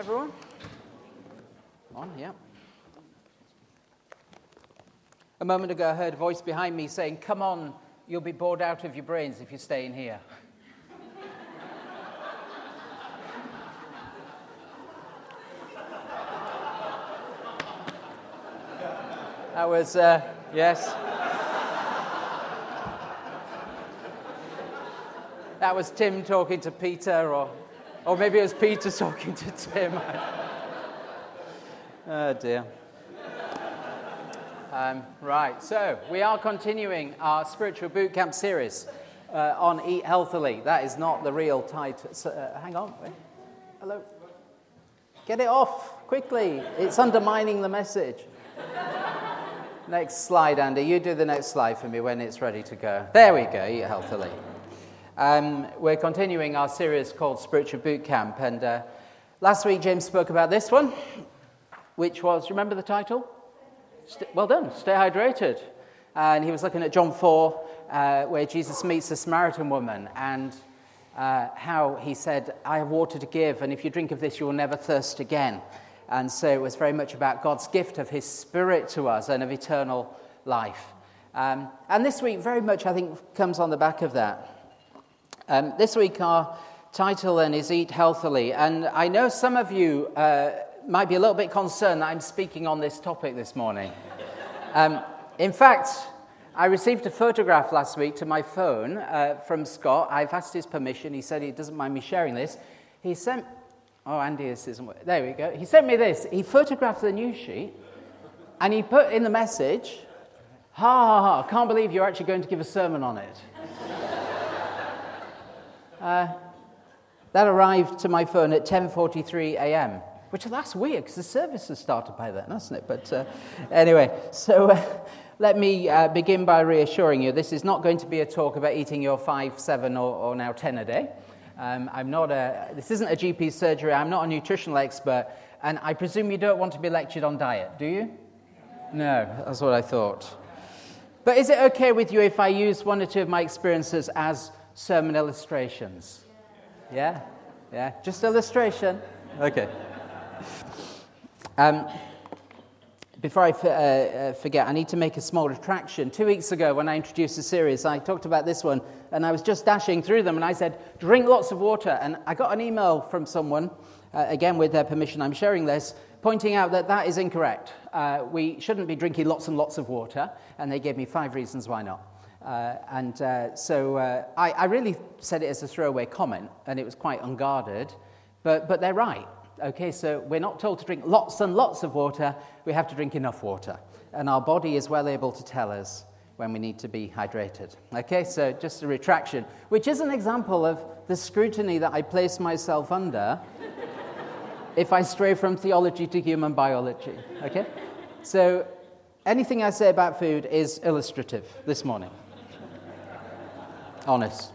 Everyone? On, yeah. A moment ago I heard a voice behind me saying, "Come on, you'll be bored out of your brains if you stay in here." That was, yes. That was Tim talking to Peter, or maybe it was Peter talking to Tim. Oh, dear. Right, so we are continuing our spiritual boot camp series on Eat Healthily. That is not the real title. Hang on. Wait. Hello. Get it off, quickly. It's undermining the message. Next slide, Andy. You do the next slide for me when it's ready to go. There we go, Eat Healthily. We're continuing our series called Spiritual Boot Camp, and last week James spoke about this one, which was, remember the title? Well done, Stay Hydrated. And he was looking at John 4, where Jesus meets the Samaritan woman, and how he said, "I have water to give, and if you drink of this, you will never thirst again." And so it was very much about God's gift of his Spirit to us and of eternal life. And this week very much, I think, comes on the back of that. This week our title then is Eat Healthily, and I know some of you might be a little bit concerned that I'm speaking on this topic this morning. In fact, I received a photograph last week to my phone from Scott. I've asked his permission. He said he doesn't mind me sharing this. He sent... Oh, Andy, this isn't... There we go. He sent me this. He photographed the news sheet, and he put in the message, "Ha, ha, ha, can't believe you're actually going to give a sermon on it." That arrived to my phone at 10:43 a.m., which that's weird because the service has started by then, hasn't it? But anyway, so let me begin by reassuring you, this is not going to be a talk about eating your 5, 7, or now 10 a day. This isn't a GP surgery. I'm not a nutritional expert, and I presume you don't want to be lectured on diet, do you? No, that's what I thought. But is it okay with you if I use one or two of my experiences as sermon illustrations? Yeah? Just illustration? Okay. Before I forget, I need to make a small retraction. 2 weeks ago, when I introduced the series, I talked about this one, and I was just dashing through them, and I said, drink lots of water. And I got an email from someone, again with their permission, I'm sharing this, pointing out that that is incorrect. We shouldn't be drinking lots and lots of water, and they gave me 5 reasons why not. So I really said it as a throwaway comment, and it was quite unguarded, but they're right. Okay, so we're not told to drink lots and lots of water, we have to drink enough water. And our body is well able to tell us when we need to be hydrated. Okay, so just a retraction, which is an example of the scrutiny that I place myself under if I stray from theology to human biology. Okay, so anything I say about food is illustrative this morning. Honest.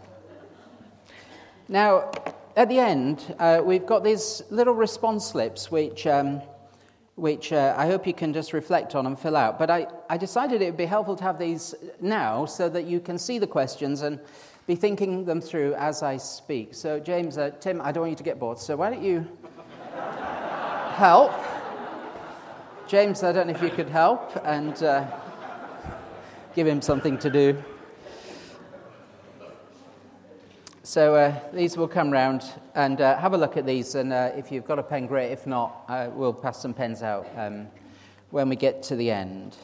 Now, at the end, we've got these little response slips, which I hope you can just reflect on and fill out. But I decided it would be helpful to have these now so that you can see the questions and be thinking them through as I speak. So, James, Tim, I don't want you to get bored, so why don't you help? James, I don't know if you could help and give him something to do. So these will come round and have a look at these, and if you've got a pen, great. If not, we'll pass some pens out when we get to the end.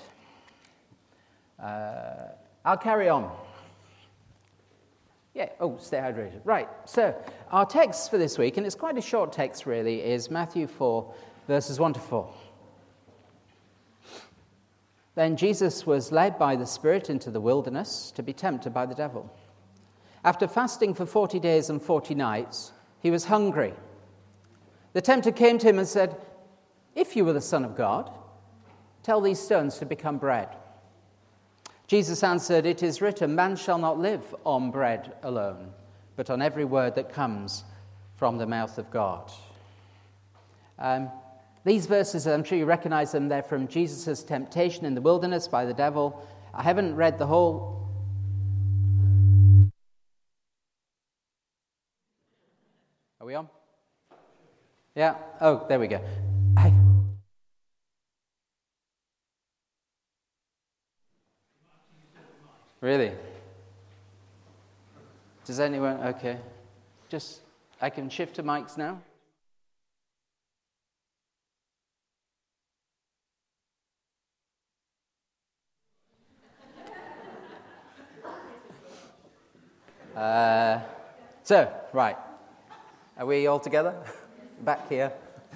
I'll carry on. Yeah, stay hydrated. Right, so our text for this week, and it's quite a short text really, is Matthew 4, verses 1 to 4. Then Jesus was led by the Spirit into the wilderness to be tempted by the devil. After fasting for 40 days and 40 nights, he was hungry. The tempter came to him and said, "If you were the Son of God, tell these stones to become bread." Jesus answered, "It is written, man shall not live on bread alone, but on every word that comes from the mouth of God." These verses, I'm sure you recognize them, they're from Jesus' temptation in the wilderness by the devil. I haven't read the whole... Are we on? Yeah. Oh, there we go. Really? Does anyone? Okay. Just, I can shift to mics now. Right. Are we all together? Back here.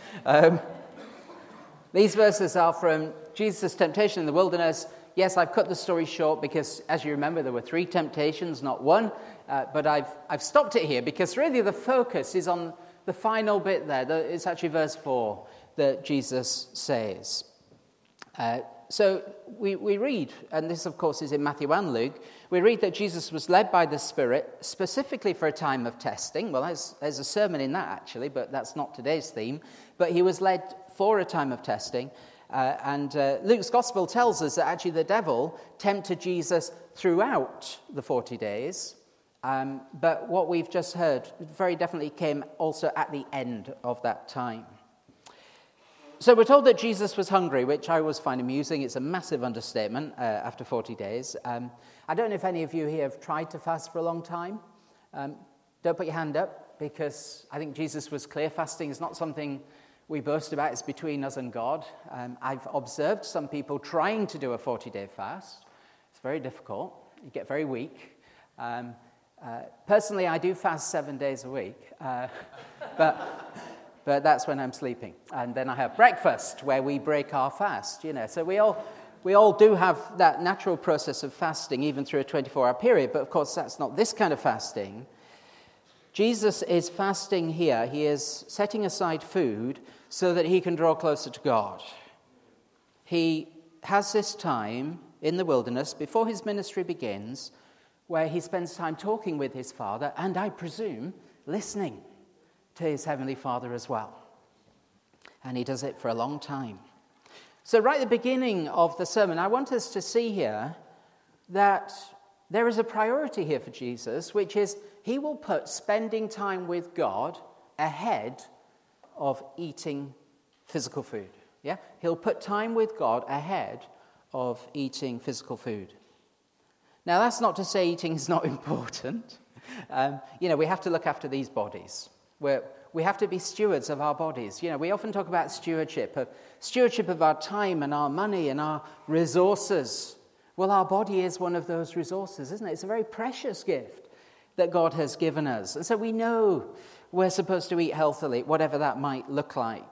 These verses are from Jesus' temptation in the wilderness. Yes, I've cut the story short because, as you remember, there were 3 temptations, not 1. But I've stopped it here because really the focus is on the final bit there. It's actually verse 4 that Jesus says. So we read, and this of course is in Matthew and Luke, we read that Jesus was led by the Spirit specifically for a time of testing. Well, there's a sermon in that actually, but that's not today's theme. But he was led for a time of testing. And Luke's gospel tells us that actually the devil tempted Jesus throughout the 40 days. But what we've just heard very definitely came also at the end of that time. So we're told that Jesus was hungry, which I always find amusing. It's a massive understatement after 40 days. I don't know if any of you here have tried to fast for a long time. Don't put your hand up, because I think Jesus was clear. Fasting is not something we boast about. It's between us and God. I've observed some people trying to do a 40-day fast. It's very difficult. You get very weak. Personally, I do fast 7 days a week. But that's when I'm sleeping. And then I have breakfast where we break our fast, So we all do have that natural process of fasting even through a 24-hour period. But of course, that's not this kind of fasting. Jesus is fasting here. He is setting aside food so that he can draw closer to God. He has this time in the wilderness before his ministry begins where he spends time talking with his Father and, I presume, listening to his Heavenly Father as well. And he does it for a long time. So right at the beginning of the sermon, I want us to see here that there is a priority here for Jesus, which is he will put spending time with God ahead of eating physical food. Yeah? He'll put time with God ahead of eating physical food. Now, that's not to say eating is not important. We have to look after these bodies. We have to be stewards of our bodies. We often talk about stewardship of our time and our money and our resources. Well, our body is one of those resources, isn't it? It's a very precious gift that God has given us. And so we know we're supposed to eat healthily, whatever that might look like.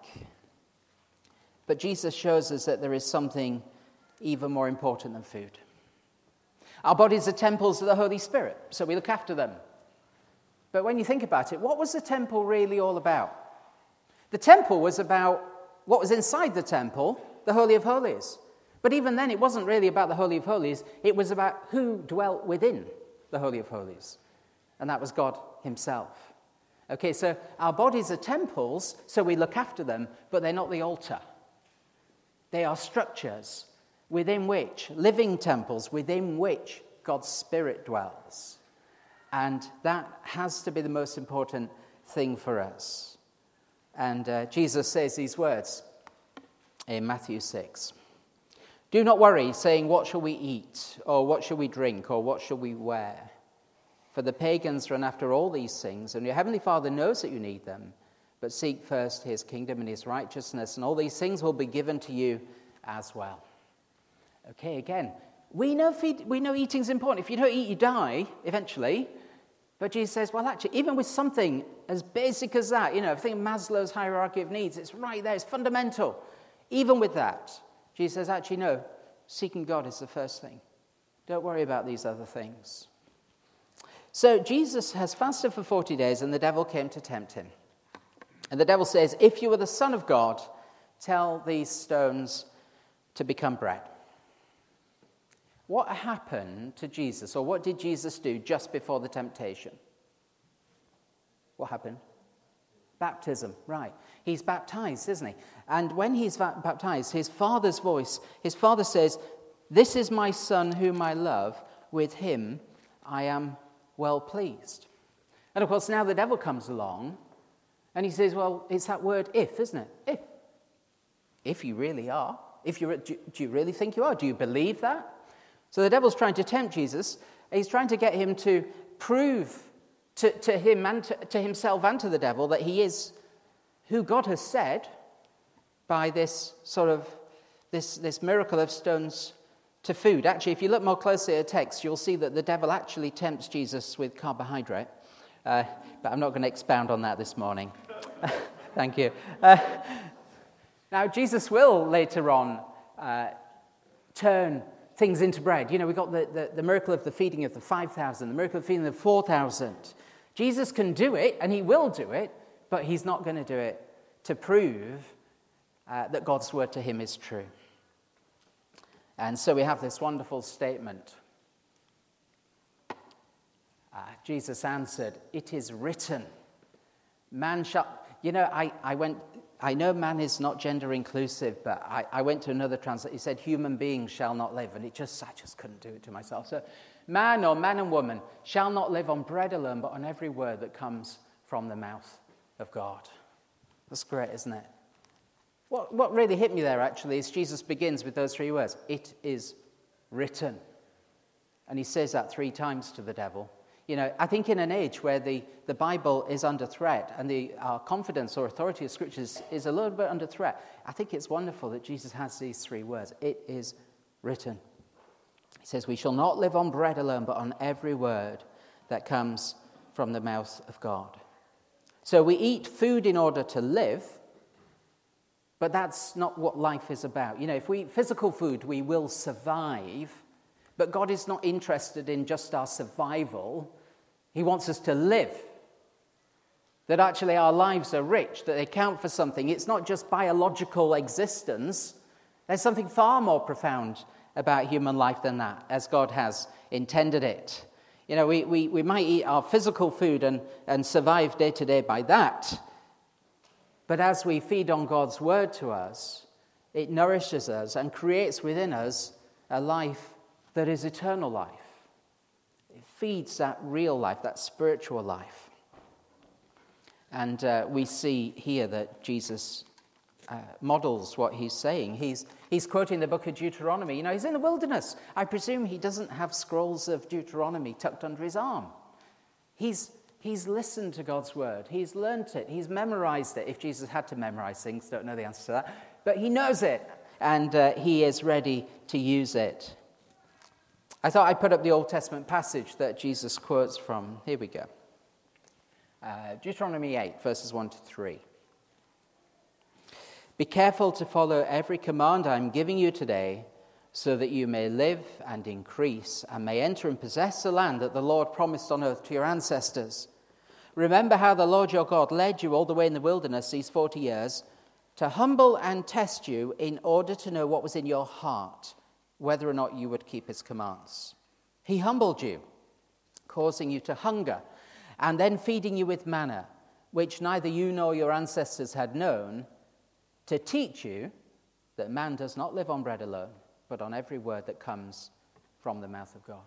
But Jesus shows us that there is something even more important than food. Our bodies are temples of the Holy Spirit, so we look after them. But when you think about it, what was the temple really all about? The temple was about what was inside the temple, the Holy of Holies. But even then, it wasn't really about the Holy of Holies. It was about who dwelt within the Holy of Holies. And that was God himself. Okay, so our bodies are temples, so we look after them, but they're not the altar. They are structures within which, living temples, within which God's Spirit dwells. And that has to be the most important thing for us. And Jesus says these words in Matthew 6. Do not worry, saying, what shall we eat? Or what shall we drink? Or what shall we wear? For the pagans run after all these things, and your heavenly Father knows that you need them. But seek first his kingdom and his righteousness, and all these things will be given to you as well. Okay, again, we know eating's important. If you don't eat, you die eventually. But Jesus says, well, actually, even with something as basic as that, if you think of Maslow's hierarchy of needs, it's right there, it's fundamental. Even with that, Jesus says, actually, no, seeking God is the first thing. Don't worry about these other things. So Jesus has fasted for 40 days, and the devil came to tempt him. And the devil says, if you are the Son of God, tell these stones to become bread. What happened to Jesus, or what did Jesus do just before the temptation? What happened? Baptism, right. He's baptized, isn't he? And when he's baptized, his Father's voice, his Father says, this is my Son whom I love, with him I am well pleased. And of course, now the devil comes along, And he says, well, it's that word if, isn't it? If. If you really are. Do you really think you are? Do you believe that? So the devil's trying to tempt Jesus. He's trying to get him to prove to him and to himself and to the devil that he is who God has said by this sort of this miracle of stones to food. Actually, if you look more closely at the text, you'll see that the devil actually tempts Jesus with carbohydrate. But I'm not going to expound on that this morning. Thank you. Now, Jesus will later on turn things into bread. You know, we've got the miracle of the feeding of the 5,000, the miracle of the feeding of the 4,000. Jesus can do it, and he will do it, but he's not going to do it to prove that God's word to him is true. And so we have this wonderful statement. Jesus answered, "It is written, man shall..." You know, I know man is not gender inclusive, but I went to another translation. He said, "Human beings shall not live," and I just couldn't do it to myself. So, man and woman shall not live on bread alone, but on every word that comes from the mouth of God. That's great, isn't it? What really hit me there, actually, is Jesus begins with those three words. It is written. And he says that 3 times to the devil. You know, I think in an age where the Bible is under threat and our confidence or authority of Scriptures is a little bit under threat, I think it's wonderful that Jesus has these 3 words. It is written. He says, we shall not live on bread alone, but on every word that comes from the mouth of God. So we eat food in order to live, but that's not what life is about. You know, if we eat physical food, we will survive. But God is not interested in just our survival. He wants us to live. That actually our lives are rich, that they count for something. It's not just biological existence. There's something far more profound about human life than that, as God has intended it. You know, we might eat our physical food and survive day to day by that. But as we feed on God's word to us, it nourishes us and creates within us a life that is eternal life. It feeds that real life, that spiritual life. And we see here that Jesus models what he's saying. He's quoting the book of Deuteronomy. You know, he's in the wilderness. I presume he doesn't have scrolls of Deuteronomy tucked under his arm. He's listened to God's word. He's learnt it. He's memorized it. If Jesus had to memorize things, don't know the answer to that. But he knows it, and he is ready to use it. I thought I'd put up the Old Testament passage that Jesus quotes from. Here we go. Deuteronomy 8, verses 1 to 3. Be careful to follow every command I'm giving you today, so that you may live and increase and may enter and possess the land that the Lord promised on oath to your ancestors. Remember how the Lord your God led you all the way in the wilderness these 40 years to humble and test you in order to know what was in your heart, whether or not you would keep his commands. He humbled you, causing you to hunger, and then feeding you with manna, which neither you nor your ancestors had known, to teach you that man does not live on bread alone, but on every word that comes from the mouth of God.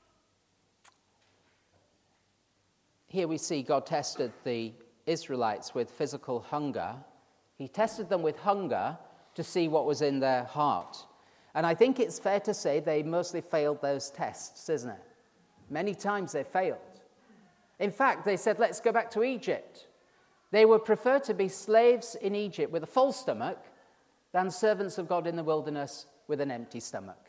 Here we see God tested the Israelites with physical hunger. He tested them with hunger to see what was in their heart. And I think it's fair to say they mostly failed those tests, isn't it? Many times they failed. In fact, they said, let's go back to Egypt. They would prefer to be slaves in Egypt with a full stomach than servants of God in the wilderness with an empty stomach.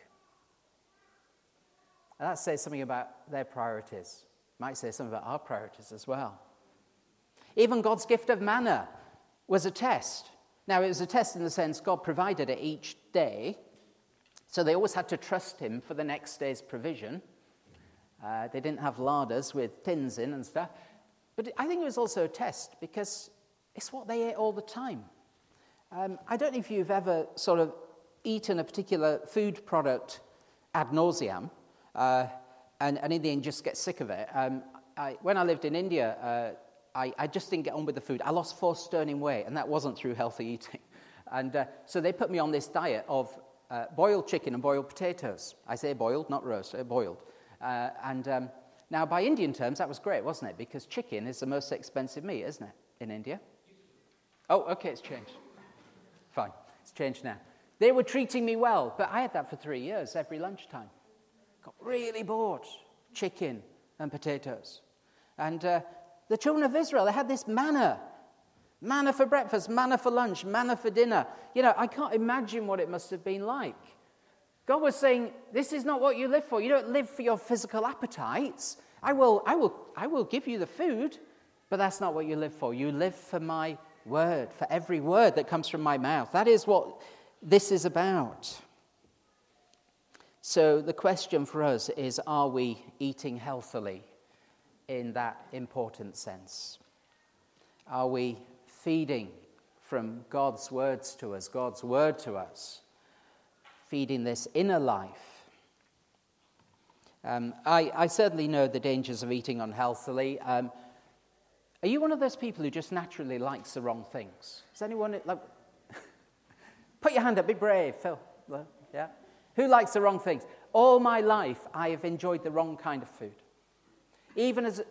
And that says something about their priorities. It might say something about our priorities as well. Even God's gift of manna was a test. Now, it was a test in the sense God provided it each day, so they always had to trust him for the next day's provision. They didn't have larders with tins in and stuff. But I think it was also a test because it's what they ate all the time. I don't know if you've ever sort of eaten a particular food product ad nauseam, and in the end just get sick of it. When I lived in India, I just didn't get on with the food. I lost 4 stone in weight, and that wasn't through healthy eating. And so they put me on this diet of boiled chicken and boiled potatoes. I say boiled, not roast, boiled. Now, by Indian terms, that was great, wasn't it? Because chicken is the most expensive meat, isn't it, in India? Oh, okay, it's changed. Fine, it's changed now. They were treating me well, but I had that for 3 years, every lunchtime. Got really bored. Chicken and potatoes. And the children of Israel, they had this manna. Manna for breakfast, manna for lunch, manna for dinner. You know, I can't imagine what it must have been like. God was saying, this is not what you live for. You don't live for your physical appetites. I will give you the food, but that's not what you live for. You live for my word, for every word that comes from my mouth. That is what this is about. So the question for us is, are we eating healthily in that important sense? Are we feeding from God's words to us, God's word to us, feeding this inner life? I certainly know the dangers of eating unhealthily. Are you one of those people who just naturally likes the wrong things? Is anyone like? Put your hand up, be brave, Phil. Yeah. Who likes the wrong things? All my life, I have enjoyed the wrong kind of food. Even as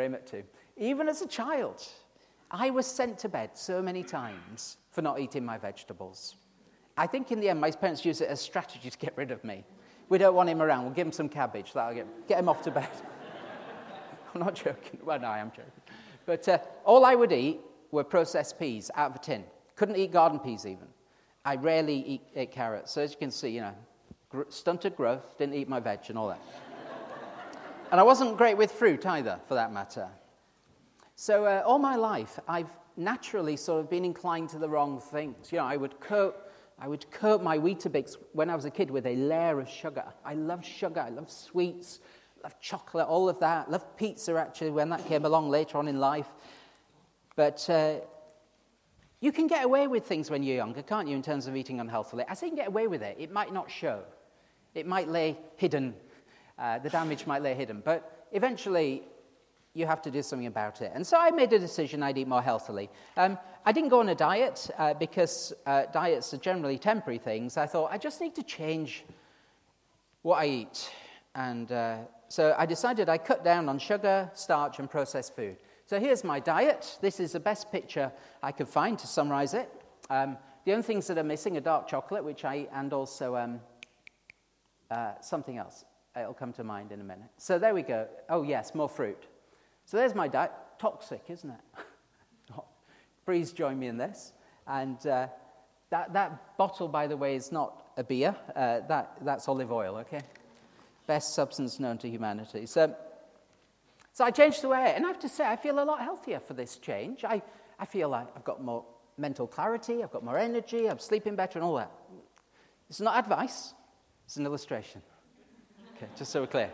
a child, I was sent to bed so many times for not eating my vegetables. I think in the end, my parents used it as a strategy to get rid of me. We don't want him around. We'll give him some cabbage. That'll get him off to bed. I'm not joking. Well, no, I am joking. But all I would eat were processed peas out of a tin. Couldn't eat garden peas even. I rarely ate carrots. So as you can see, you know, stunted growth, didn't eat my veg and all that. And I wasn't great with fruit either, for that matter. So all my life, I've naturally sort of been inclined to the wrong things. You know, I would coat my Weetabix when I was a kid with a layer of sugar. I love sugar, I love sweets, I love chocolate, all of that. I love pizza, actually, when that came along later on in life. But you can get away with things when you're younger, can't you, in terms of eating unhealthily? I say you can get away with it. It might not show. It might lay hidden. The damage might lay hidden. But eventually, you have to do something about it. And so I made a decision I'd eat more healthily. I didn't go on a diet because diets are generally temporary things. I thought, I just need to change what I eat. And so I decided I'd cut down on sugar, starch, and processed food. So here's my diet. This is the best picture I could find to summarize it. The only things that are missing are dark chocolate, which I eat, and also something else. It'll come to mind in a minute. So there we go. Oh, yes, more fruit. So there's my diet. Toxic, isn't it? Please join me in this. And that bottle, by the way, is not a beer. That's olive oil, okay? Best substance known to humanity. So I changed the way I ate. And I have to say, I feel a lot healthier for this change. I feel like I've got more mental clarity, I've got more energy, I'm sleeping better and all that. It's not advice, it's an illustration. Okay, just so we're clear.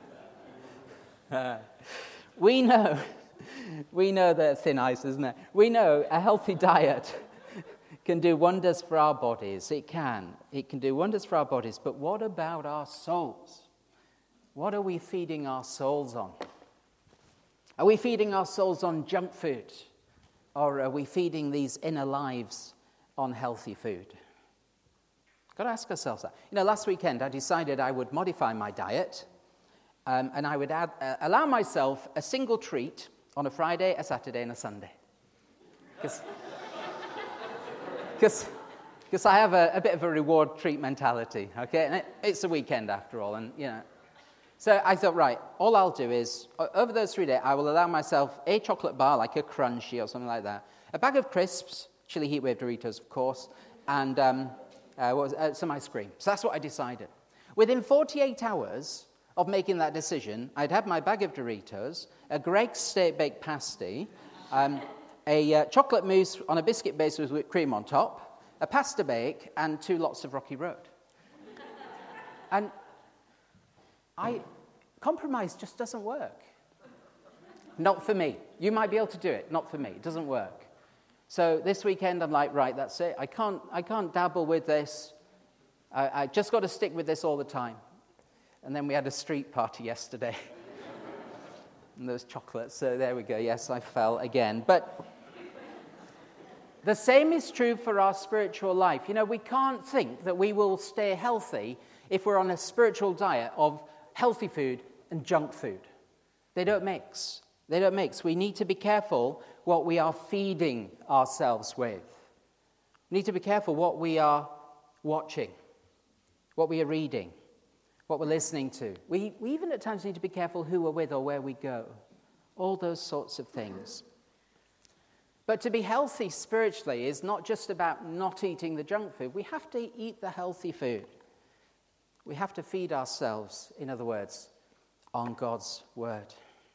We know that thin ice, isn't it? We know a healthy diet can do wonders for our bodies. It can do wonders for our bodies. But what about our souls? What are we feeding our souls on? Are we feeding our souls on junk food? Or are we feeding these inner lives on healthy food? Got to ask ourselves that. You know, last weekend I decided I would modify my diet. And I would allow myself a single treat on a Friday, a Saturday, and a Sunday. Because I have a bit of a reward treat mentality, okay? And it's a weekend after all, and, you know. So I thought, right, all I'll do is, over those 3 days, I will allow myself a chocolate bar, like a Crunchy or something like that, a bag of crisps, chili heat wave Doritos, of course, and some ice cream. So that's what I decided. Within 48 hours of making that decision, I'd had my bag of Doritos, a Greg's steak-baked pasty, a chocolate mousse on a biscuit base with whipped cream on top, a pasta bake, and 2 lots of Rocky Road. And compromise just doesn't work. Not for me. You might be able to do it. Not for me. It doesn't work. So this weekend, I'm like, right, that's it. I can't dabble with this. I just got to stick with this all the time. And then we had a street party yesterday. And those chocolates. So there we go. Yes, I fell again. But the same is true for our spiritual life. You know, we can't think that we will stay healthy if we're on a spiritual diet of healthy food and junk food. They don't mix. They don't mix. We need to be careful what we are feeding ourselves with. We need to be careful what we are watching, what we are reading, what we're listening to. We even at times need to be careful who we're with or where we go. All those sorts of things. But to be healthy spiritually is not just about not eating the junk food. We have to eat the healthy food. We have to feed ourselves, in other words, on God's word.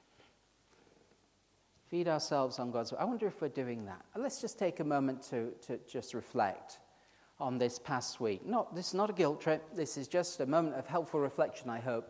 Feed ourselves on God's word. I wonder if we're doing that. Let's just take a moment to just reflect on this past week. This is not a guilt trip. This is just a moment of helpful reflection, I hope.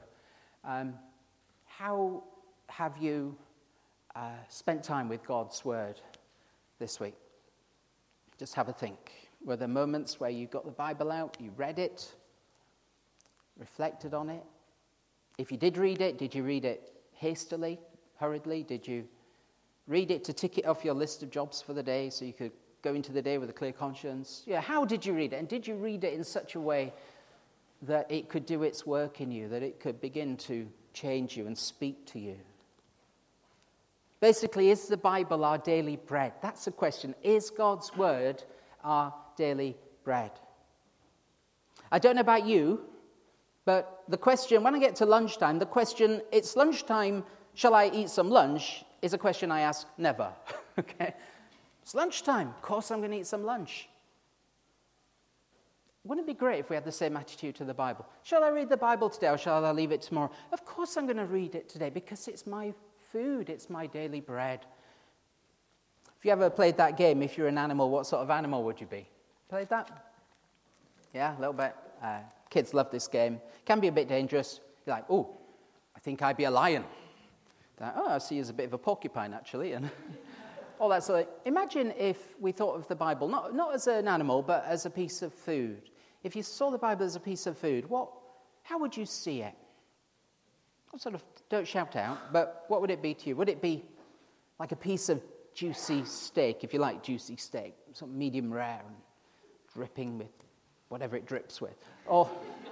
How have you spent time with God's word this week? Just have a think. Were there moments where you got the Bible out, you read it, reflected on it? If you did read it, did you read it hastily, hurriedly? Did you read it to tick it off your list of jobs for the day so you could go into the day with a clear conscience? Yeah, how did you read it? And did you read it in such a way that it could do its work in you, that it could begin to change you and speak to you? Basically, is the Bible our daily bread? That's the question. Is God's word our daily bread? I don't know about you, but the question, when I get to lunchtime, the question, it's lunchtime, shall I eat some lunch, is a question I ask never. Okay? It's lunchtime. Of course I'm going to eat some lunch. Wouldn't it be great if we had the same attitude to the Bible? Shall I read the Bible today or shall I leave it tomorrow? Of course I'm going to read it today because it's my food. It's my daily bread. If you ever played that game, if you're an animal, what sort of animal would you be? Played that? Yeah, a little bit. Kids love this game. Can be a bit dangerous. You're like, oh, I think I'd be a lion. I see you as a bit of a porcupine, actually. And all that sort of. Imagine if we thought of the Bible, not as an animal, but as a piece of food. If you saw the Bible as a piece of food, how would you see it? Sort of, don't shout out, but what would it be to you? Would it be like a piece of juicy steak, if you like juicy steak, sort of medium rare and dripping with whatever it drips with? Or,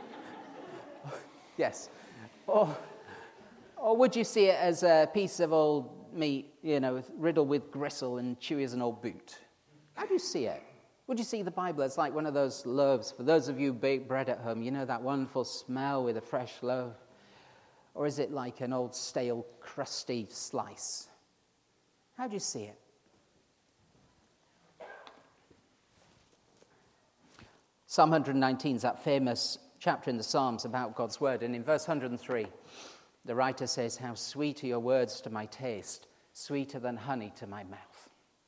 yes. Or would you see it as a piece of old meat, riddled with gristle and chewy as an old boot? How do you see it? Would you see the Bible as like one of those loaves? For those of you who bake bread at home, you know that wonderful smell with a fresh loaf. Or is it like an old, stale, crusty slice? How do you see it? Psalm 119 is that famous chapter in the Psalms about God's word. And in verse 103, the writer says, "How sweet are your words to my taste, sweeter than honey to my mouth."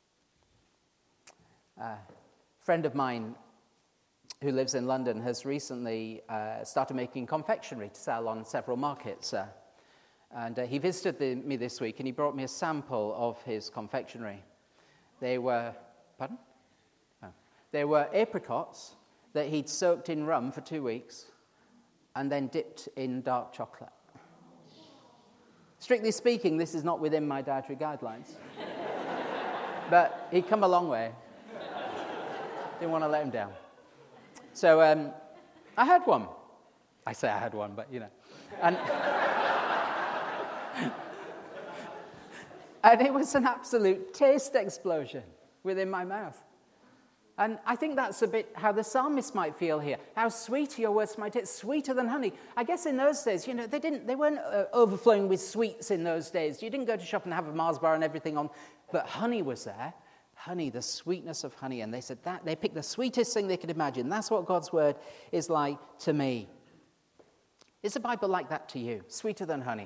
A friend of mine who lives in London has recently started making confectionery to sell on several markets. And he visited me this week and he brought me a sample of his confectionery. They were, pardon? Oh. They were apricots that he'd soaked in rum for 2 weeks and then dipped in dark chocolate. Strictly speaking, this is not within my dietary guidelines. But he'd come a long way. Didn't want to let him down. So I had one. I say I had one, but And, and it was an absolute taste explosion within my mouth. And I think that's a bit how the psalmist might feel here. How sweet are your words to my taste, sweeter than honey. I guess in those days, they weren't overflowing with sweets in those days. You didn't go to shop and have a Mars bar and everything on, but honey was there. Honey, the sweetness of honey. And they said that they picked the sweetest thing they could imagine. That's what God's word is like to me. Is the Bible like that to you? Sweeter than honey?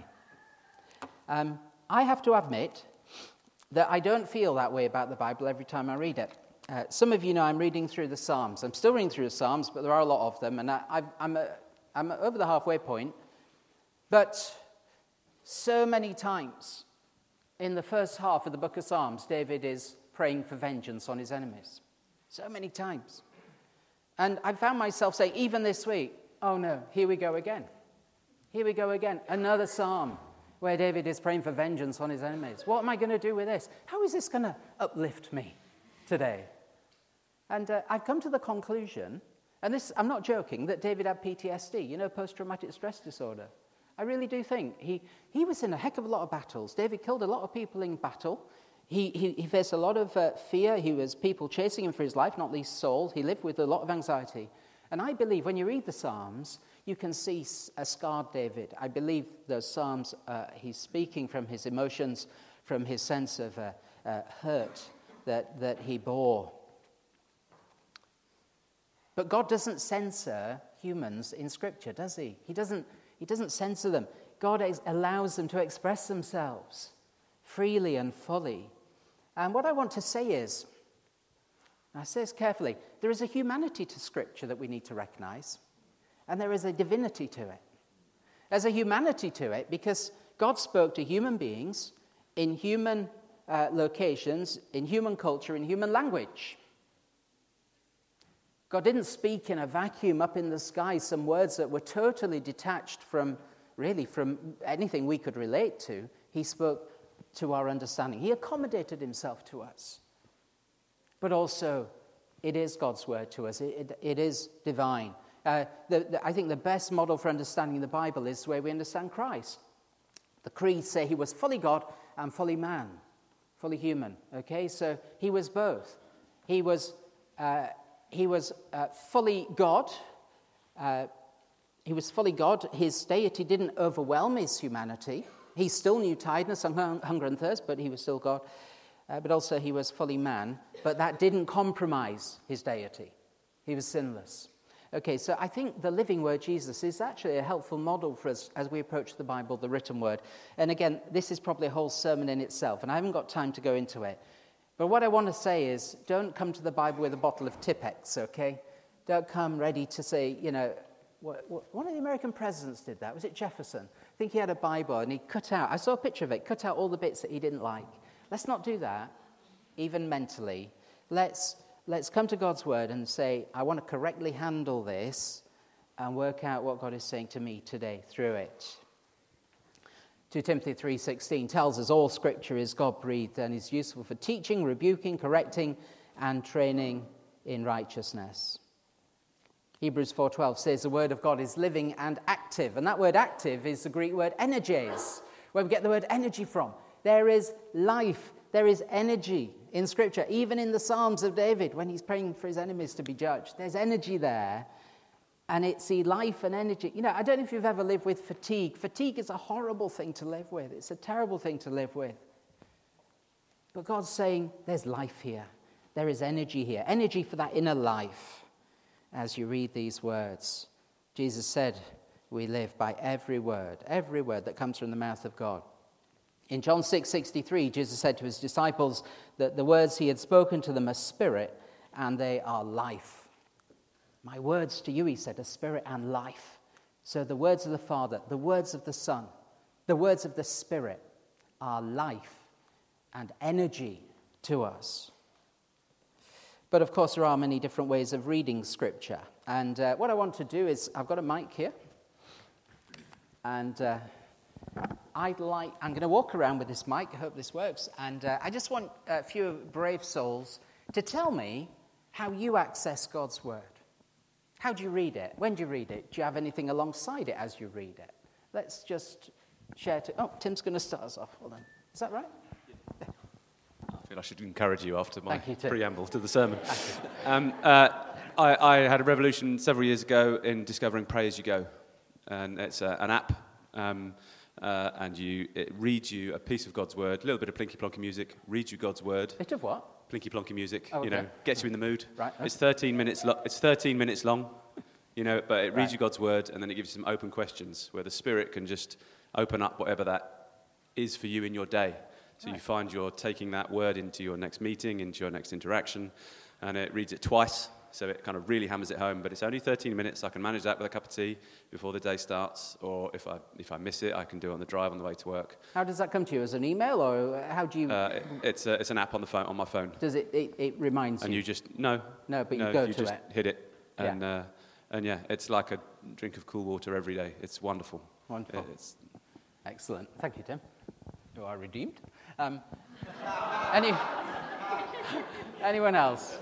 I have to admit that I don't feel that way about the Bible every time I read it. Some of you know I'm reading through the Psalms. I'm still reading through the Psalms, but there are a lot of them. And I'm over the halfway point. But so many times in the first half of the book of Psalms, David is praying for vengeance on his enemies. So many times. And I found myself saying, even this week, oh no, here we go again. Here we go again. Another psalm where David is praying for vengeance on his enemies. What am I going to do with this? How is this going to uplift me today? And I've come to the conclusion, and this, I'm not joking, that David had PTSD, post-traumatic stress disorder. I really do think he was in a heck of a lot of battles. David killed a lot of people in battle. He faced a lot of fear. He was people chasing him for his life, not least Saul. He lived with a lot of anxiety. And I believe when you read the Psalms, you can see a scarred David. I believe those Psalms, he's speaking from his emotions, from his sense of hurt that he bore. But God doesn't censor humans in Scripture, does he? He doesn't censor them. God allows them to express themselves freely and fully. And what I want to say is, and I say this carefully, there is a humanity to Scripture that we need to recognize, and there is a divinity to it. There's a humanity to it because God spoke to human beings in human locations, in human culture, in human language. God didn't speak in a vacuum up in the sky, some words that were totally detached from anything we could relate to. He spoke to our understanding. He accommodated himself to us. But also, it is God's word to us. It is divine. I think the best model for understanding the Bible is the way we understand Christ. The creeds say he was fully God and fully man, fully human. Okay, so he was both. He was fully God. He was fully God. His deity didn't overwhelm his humanity. He still knew tiredness and hunger and thirst, but he was still God. But also he was fully man. But that didn't compromise his deity. He was sinless. Okay, so I think the living word, Jesus, is actually a helpful model for us as we approach the Bible, the written word. And again, this is probably a whole sermon in itself, and I haven't got time to go into it. But what I want to say is, don't come to the Bible with a bottle of Tipp-Ex, okay? Don't come ready to say, one of the American presidents did that. Was it Jefferson? I think he had a Bible and he cut out, I saw a picture of it, cut out all the bits that he didn't like. Let's not do that, even mentally. Let's come to God's word and say, I want to correctly handle this and work out what God is saying to me today through it. 2 Timothy 3:16 tells us all Scripture is God-breathed and is useful for teaching, rebuking, correcting, and training in righteousness. Hebrews 4:12 says the word of God is living and active. And that word active is the Greek word energes, where we get the word energy from. There is life, there is energy in Scripture. Even in the Psalms of David, when he's praying for his enemies to be judged, there's energy there. And it's the life and energy. I don't know if you've ever lived with fatigue. Fatigue is a horrible thing to live with. It's a terrible thing to live with. But God's saying there's life here. There is energy here. Energy for that inner life. As you read these words, Jesus said, we live by every word that comes from the mouth of God. In John 6:63, Jesus said to his disciples that the words he had spoken to them are spirit and they are life. My words to you, he said, are spirit and life. So the words of the Father, the words of the Son, the words of the Spirit are life and energy to us. But of course, there are many different ways of reading Scripture. And what I want to do is, I've got a mic here. And I'm going to walk around with this mic. I hope this works. And I just want a few brave souls to tell me how you access God's Word. How do you read it? When do you read it? Do you have anything alongside it as you read it? Let's just share. Tim's going to start us off. Hold on. Is that right? Yeah. I feel I should encourage you after my you, preamble to the sermon. I had a revolution several years ago in discovering Pray As You Go. And it's an app, and it reads you a piece of God's Word, a little bit of plinky-plonky music, reads you God's Word. Bit of what? Plinky-plonky music, oh, okay. Gets you in the mood. Right. It's 13 minutes. It's 13 minutes long, but it reads you God's Word, and then it gives you some open questions where the Spirit can just open up whatever that is for you in your day. So you find you're taking that word into your next meeting, into your next interaction, and it reads it twice, so it kind of really hammers it home. But it's only 13 minutes. I can manage that with a cup of tea before the day starts, or if I miss it, I can do it on the drive on the way to work. How does that come to you? As an email, or how do you? It's an app on the phone, on my phone. Does it reminds you? And you just no, but you go to just it. hit it, and it's like a drink of cool water every day. It's wonderful. Wonderful. Excellent. Thank you, Tim. You are redeemed. Anyone else?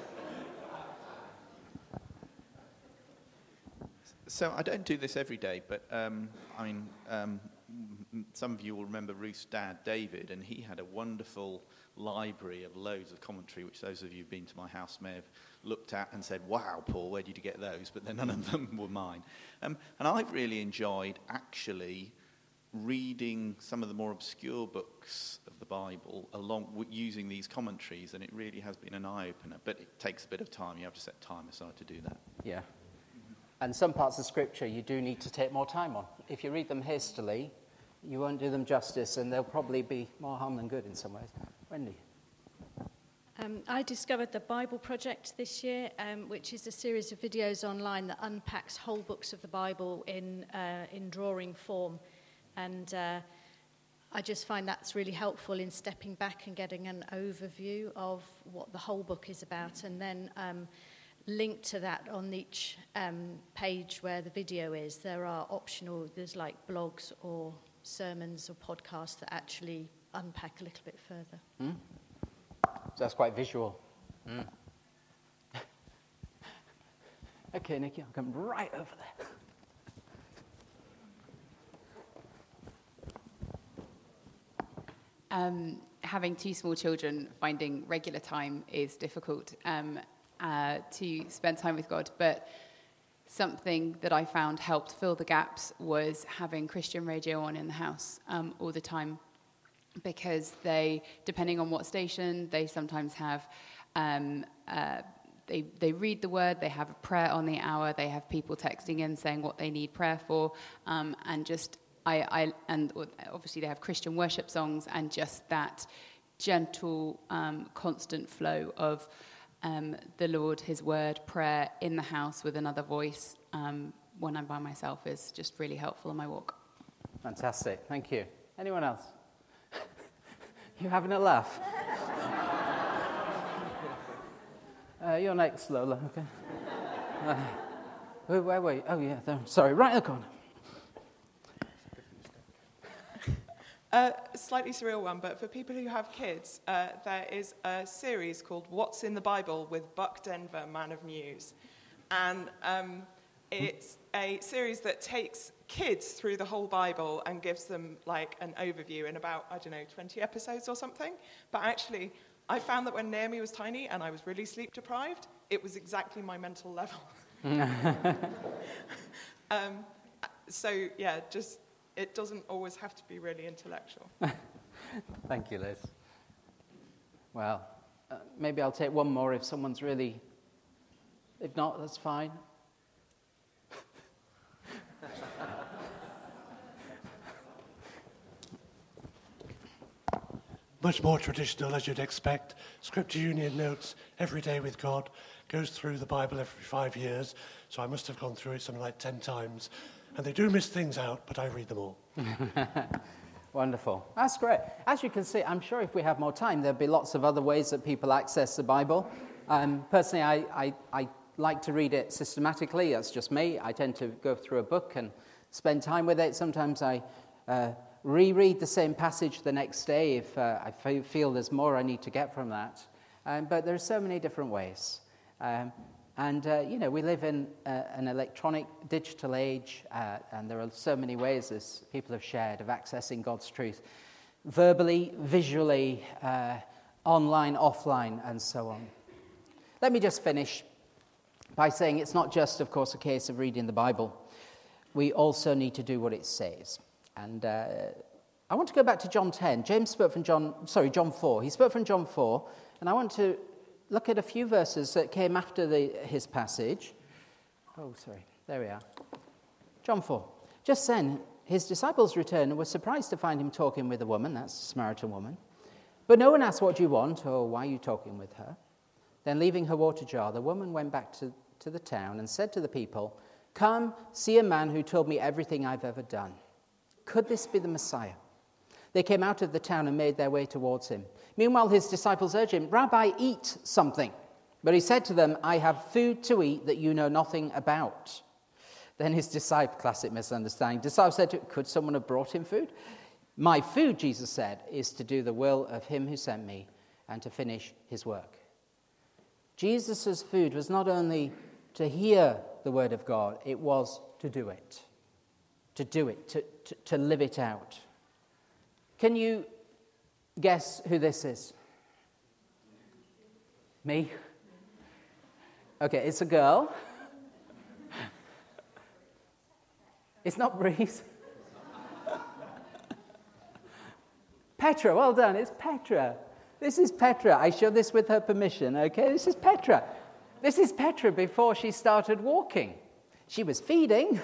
So I don't do this every day, but some of you will remember Ruth's dad, David, and he had a wonderful library of loads of commentary, which those of you who've been to my house may have looked at and said, wow, Paul, where did you get those? But then none of them were mine. And I've really enjoyed actually reading some of the more obscure books of the Bible along with using these commentaries, and it really has been an eye-opener. But it takes a bit of time. You have to set time aside to do that. Yeah. And some parts of Scripture you do need to take more time on. If you read them hastily, you won't do them justice, and they'll probably be more harm than good in some ways. Wendy? I discovered the Bible Project this year, which is a series of videos online that unpacks whole books of the Bible in drawing form. And I just find that's really helpful in stepping back and getting an overview of what the whole book is about, and then linked to that on each page where the video is, there are optional, there's like blogs or sermons or podcasts that actually unpack a little bit further. So that's quite visual. Okay, Nikki, I'll come right over there. Having two small children, finding regular time is difficult to spend time with God, but something that I found helped fill the gaps was having Christian radio on in the house all the time, because they, depending on what station, they sometimes have, they read the word, they have a prayer on the hour, they have people texting in saying what they need prayer for, and obviously they have Christian worship songs, and just that gentle, constant flow of the Lord, His word, prayer in the house with another voice when I'm by myself is just really helpful on my walk. Fantastic, thank you. Anyone else? You having a laugh? You're next, Lola, okay. Where were you? Oh, yeah, there. Sorry, right in the corner. A slightly surreal one, but for people who have kids, there is a series called What's in the Bible with Buck Denver, Man of News. And it's a series that takes kids through the whole Bible and gives them like an overview in about, 20 episodes or something. But actually, I found that when Naomi was tiny and I was really sleep deprived, it was exactly my mental level. So, yeah, just... it doesn't always have to be really intellectual. Thank you, Liz. Well, maybe I'll take one more if someone's really... If not, that's fine. Much more traditional, as you'd expect. Scripture Union notes every day with God, goes through the Bible every 5 years, so I must have gone through it something like 10 times. And they do miss things out, but I read them all. Wonderful. That's great. As you can see, I'm sure if we have more time, there'll be lots of other ways that people access the Bible. Personally, I like to read it systematically. That's just me. I tend to go through a book and spend time with it. Sometimes I reread the same passage the next day if I feel there's more I need to get from that. But there are so many different ways. We live in an electronic, digital age, and there are so many ways, as people have shared, of accessing God's truth. Verbally, visually, online, offline, and so on. Let me just finish by saying it's not just, of course, a case of reading the Bible. We also need to do what it says. And I want to go back to John 10. James spoke from John 4. He spoke from John 4, and I want to look at a few verses that came after his passage. There we are. John 4. Just then, his disciples returned and were surprised to find him talking with a woman, that's a Samaritan woman. But no one asked, what do you want, or why are you talking with her? Then, leaving her water jar, the woman went back to the town and said to the people, come, see a man who told me everything I've ever done. Could this be the Messiah? They came out of the town and made their way towards him. Meanwhile, his disciples urged him, Rabbi, eat something. But he said to them, I have food to eat that you know nothing about. Then his disciple, classic misunderstanding, disciples said to him, could someone have brought him food? My food, Jesus said, is to do the will of him who sent me and to finish his work. Jesus' food was not only to hear the word of God, it was to do it. To do it, to live it out. Can you guess who this is? Me? Okay, it's a girl. It's not Breeze. Petra, well done, it's Petra. This is Petra. I show this with her permission, okay? This is Petra. This is Petra before she started walking. She was feeding,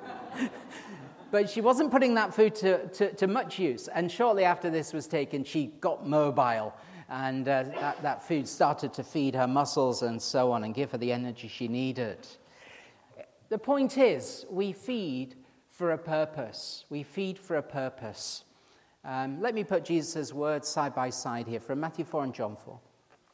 but she wasn't putting that food to much use. And shortly after this was taken, she got mobile. And that food started to feed her muscles and so on and give her the energy she needed. The point is, we feed for a purpose. We feed for a purpose. Let me put Jesus' words side by side here from Matthew 4 and John 4.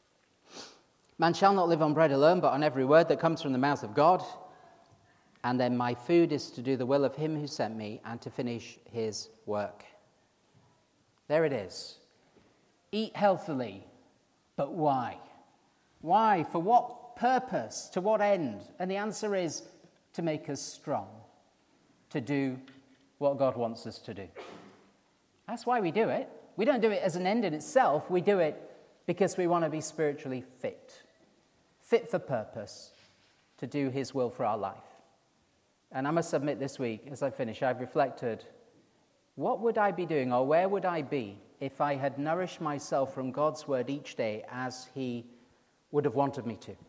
Man shall not live on bread alone, but on every word that comes from the mouth of God. And then my food is to do the will of him who sent me and to finish his work. There it is. Eat healthily, but why? Why? For what purpose? To what end? And the answer is to make us strong, to do what God wants us to do. That's why we do it. We don't do it as an end in itself. We do it because we want to be spiritually fit for purpose, to do his will for our life. And I must admit this week, as I finish, I've reflected, what would I be doing or where would I be if I had nourished myself from God's word each day as he would have wanted me to?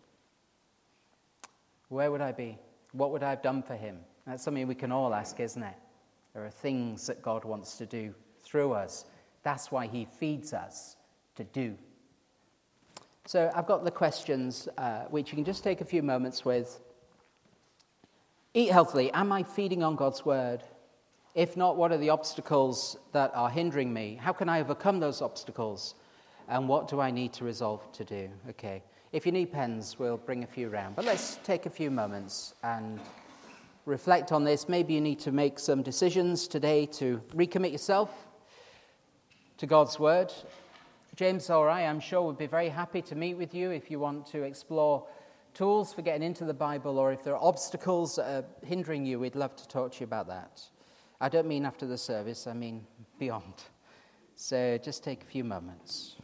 Where would I be? What would I have done for him? That's something we can all ask, isn't it? There are things that God wants to do through us. That's why he feeds us to do. So I've got the questions, which you can just take a few moments with. Eat healthily. Am I feeding on God's word? If not, what are the obstacles that are hindering me? How can I overcome those obstacles? And what do I need to resolve to do? Okay. If you need pens, we'll bring a few round. But let's take a few moments and reflect on this. Maybe you need to make some decisions today to recommit yourself to God's word. James or I, I'm sure, would be very happy to meet with you if you want to explore tools for getting into the Bible, or if there are obstacles that are hindering you, we'd love to talk to you about that. I don't mean after the service, I mean beyond. So just take a few moments.